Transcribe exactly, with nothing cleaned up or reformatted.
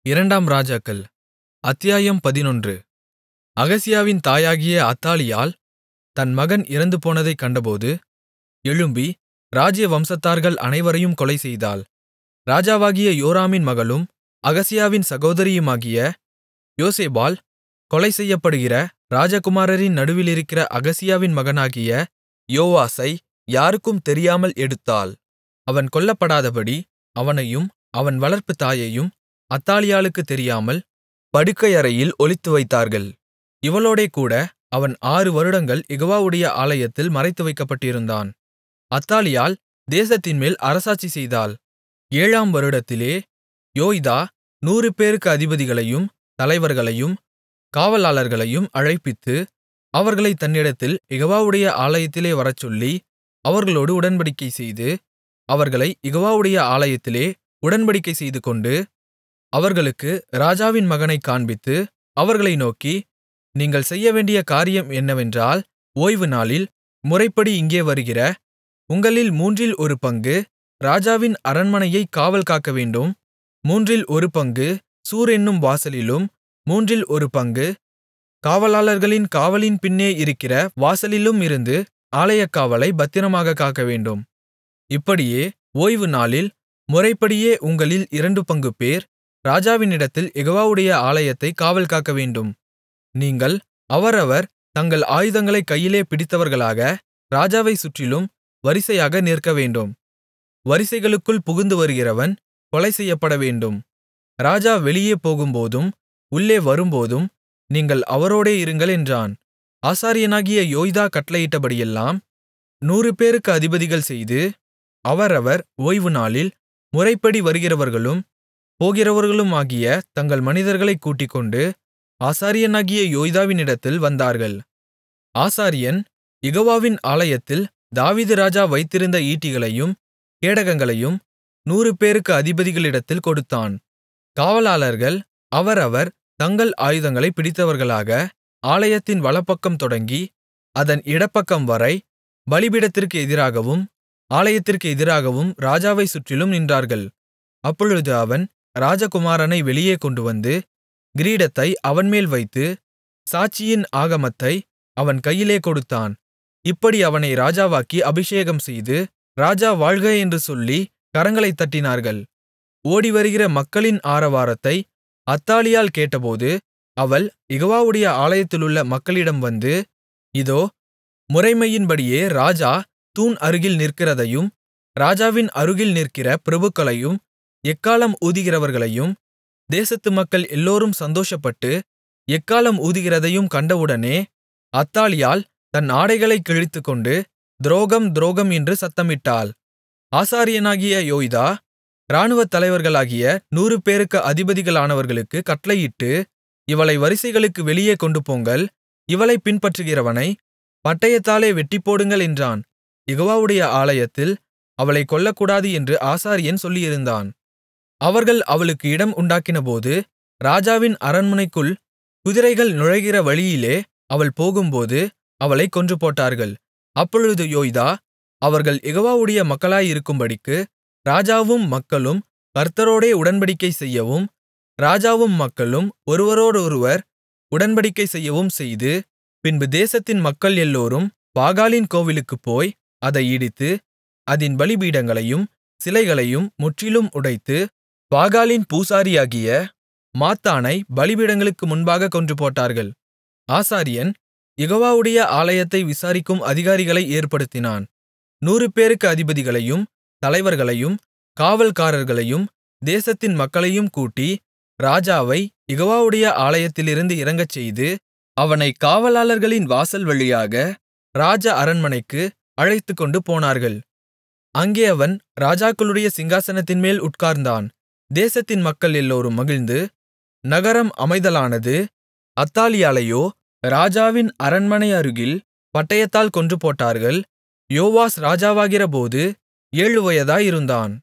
இரண்டாம் ராஜாக்கள் அத்தியாயம் பதினொன்று. அகசியாவின் தாயாகிய அத்தாலியாள் தன் மகன் இறந்துபோனதைக் கண்டபோது, எழும்பி ராஜ்ஜியவம்சத்தார்கள் அனைவரையும் கொலைசெய்தாள். ராஜாவாகிய யோராமின் மகளும் அகசியாவின் சகோதரியுமாகிய யோசேபாள் கொலை செய்யப்படுகிற ராஜகுமாரரின் நடுவிலிருக்கிற அகசியாவின் மகனாகிய யோவாசை யாருக்கும் தெரியாமல் எடுத்தாள். அவன் கொல்லப்படாதபடி அவனையும் அவன் வளர்ப்புத் தாயையும் அத்தாலியாளுக்குத் தெரியாமல் படுக்கையறையில் ஒளித்துவைத்தார்கள். இவளோடேகூட அவன் ஆறு வருடங்கள் யெகோவாவுடைய ஆலயத்தில் மறைத்துவைக்கப்பட்டிருந்தான். அத்தாலியாள் தேசத்தின்மேல் அரசாட்சி செய்தாள். ஏழாம் வருடத்திலே யோய்தா நூறு பேருக்கு அதிபதிகளையும் தலைவர்களையும் காவலாளர்களையும் அழைப்பித்து, அவர்களைத் தன்னிடத்தில் யெகோவாவுடைய ஆலயத்திலே வரச்சொல்லி, அவர்களோடு உடன்படிக்கை செய்து, அவர்களைக் யெகோவாவுடைய ஆலயத்திலே உடன்படிக்கை செய்துகொண்டு, அவர்களுக்கு ராஜாவின் மகனைக் காண்பித்து, அவர்களை நோக்கி, நீங்கள் செய்யவேண்டிய காரியம் என்னவென்றால், ஓய்வுநாளில் முறைப்படி இங்கே வருகிற உங்களில் மூன்றில் ஒரு பங்கு ராஜாவின் அரண்மனையைக் காவல் காக்கவேண்டும். மூன்றில் ஒரு பங்கு சூர் என்னும் வாசலிலும், மூன்றில் ஒரு பங்கு காவலாளர்களின் காவலின் பின்னே இருக்கிற வாசலிலும் இருந்து ஆலயக்காவலைப் பத்திரமாகக் காக்கவேண்டும். இப்படியே ஓய்வுநாளில் முறைப்படியே உங்களில் இரண்டு பங்குபேர் ராஜாவினிடத்தில் யெகோவாவுடைய ஆலயத்தைக் காவல் காக்கவேண்டும். நீங்கள் அவரவர் தங்கள் ஆயுதங்களைக் கையிலே பிடித்தவர்களாக ராஜாவைச் சுற்றிலும் வரிசையாக நிற்கவேண்டும். வரிசைகளுக்குள் புகுந்து வருகிறவன் கொலை செய்யப்படவேண்டும். ராஜா வெளியே போகும்போதும் உள்ளே வரும்போதும் நீங்கள் அவரோடே இருங்கள் என்றான். ஆசாரியனாகிய யோய்தா கட்டளையிட்டபடியெல்லாம் நூறு பேருக்கு அதிபதிகள் செய்து, அவரவர் ஓய்வுநாளில் முறைப்படி வருகிறவர்களும் போகிறவர்களுமாகிய தங்கள் மனிதர்களைக் கூட்டிக்கொண்டு ஆசாரியனாகிய யோய்தாவினிடத்தில் வந்தார்கள். ஆசாரியன் யெகோவாவின் ஆலயத்தில் தாவீது ராஜா வைத்திருந்த ஈட்டிகளையும் கேடகங்களையும் நூறு பேருக்கு அதிபதிகளிடத்தில் கொடுத்தான். காவலாளர்கள் அவரவர் தங்கள் ஆயுதங்களைப் பிடித்தவர்களாக ஆலயத்தின் வலப்பக்கம் தொடங்கி அதன் இடப்பக்கம் வரை பலிபீடத்திற்கு எதிராகவும் ஆலயத்திற்கு எதிராகவும் ராஜாவைச் சுற்றிலும் நின்றார்கள். அப்பொழுது அவன் ராஜகுமாரனை வெளியே கொண்டுவந்து கிரீடத்தை அவன்மேல் வைத்து சாட்சியின் ஆகமத்தை அவன் கையிலே கொடுத்தான். இப்படி அவனை ராஜாவாக்கி அபிஷேகம்செய்து, ராஜா வாழ்க என்று சொல்லி கரங்களைத் தட்டினார்கள். ஓடிவருகிற மக்களின் ஆரவாரத்தை அத்தாலியாள் கேட்டபோது, அவள் யெகோவாவுடைய ஆலயத்திலுள்ள மக்களிடம் வந்து, இதோ, முறைமையின்படியே ராஜா தூண் அருகில் நிற்கிறதையும், ராஜாவின் அருகில் நிற்கிற பிரபுக்களையும் எக்காளம் ஊதுகிறவர்களையும் தேசத்து மக்கள் எல்லோரும் சந்தோஷப்பட்டு எக்காளம் ஊதுகிறதையும் கண்டவுடனே அத்தாலியாள் தன் ஆடைகளைக் கிழித்துக்கொண்டு, துரோகம் துரோகம் என்று சத்தமிட்டாள். ஆசாரியனாகிய யோய்தா இராணுவத் தலைவர்களாகிய நூறு பேருக்கு அதிபதிகளானவர்களுக்குக் கட்டளையிட்டு, இவளை வரிசைகளுக்கு வெளியே கொண்டுபோங்கள், இவளைப் பின்பற்றுகிறவனை பட்டயத்தாலே வெட்டிப்போடுங்கள் என்றான். யெகோவாவுடைய ஆலயத்தில் அவளைக் கொல்லக்கூடாது என்று ஆசாரியன் சொல்லியிருந்தான். அவர்கள் அவளுக்கு இடம் உண்டாக்கினபோது, ராஜாவின் அரண்மனைக்குள் குதிரைகள் நுழைகிற வழியிலே அவள் போகும்போது அவளைக் கொன்றுபோட்டார்கள். அப்பொழுது யோய்தா, அவர்கள் யெகோவாவுடைய மக்களாயிருக்கும்படிக்கு ராஜாவும் மக்களும் கர்த்தரோடே உடன்படிக்கை செய்யவும், ராஜாவும் மக்களும் ஒருவரோடொருவர் உடன்படிக்கை செய்யவும் செய்து, பின்பு தேசத்தின் மக்கள் எல்லோரும் பாகாலின் கோவிலுக்குப் போய் அதை இடித்து, அதின் பலிபீடங்களையும் சிலைகளையும் முற்றிலும் உடைத்து, பாகாலின் பூசாரியாகிய மாத்தானை பலிபீடங்களுக்கு முன்பாகக் கொன்றுபோட்டார்கள். ஆசாரியன் யெகோவாவுடைய ஆலயத்தை விசாரிக்கும் அதிகாரிகளை ஏற்படுத்தினான். நூறு பேருக்கு அதிபதிகளையும் தலைவர்களையும் காவல்காரர்களையும் தேசத்தின் மக்களையும் கூட்டி, ராஜாவை யெகோவாவுடைய ஆலயத்திலிருந்து இறங்கச்செய்து, அவனைக் காவலாளர்களின் வாசல் வழியாக ராஜ அரண்மனைக்கு அழைத்துக்கொண்டு போனார்கள். அங்கே அவன் ராஜாக்களுடைய சிங்காசனத்தின்மேல் உட்கார்ந்தான். தேசத்தின் மக்கள் எல்லோரும் மகிழ்ந்து, நகரம் அமைதலானது. அத்தாலியாளையோ ராஜாவின் அரண்மனை அருகில் பட்டயத்தால் கொன்றுபோட்டார்கள். யோவாஸ் ராஜாவாகிறபோது ஏழு வயதாயிருந்தான்.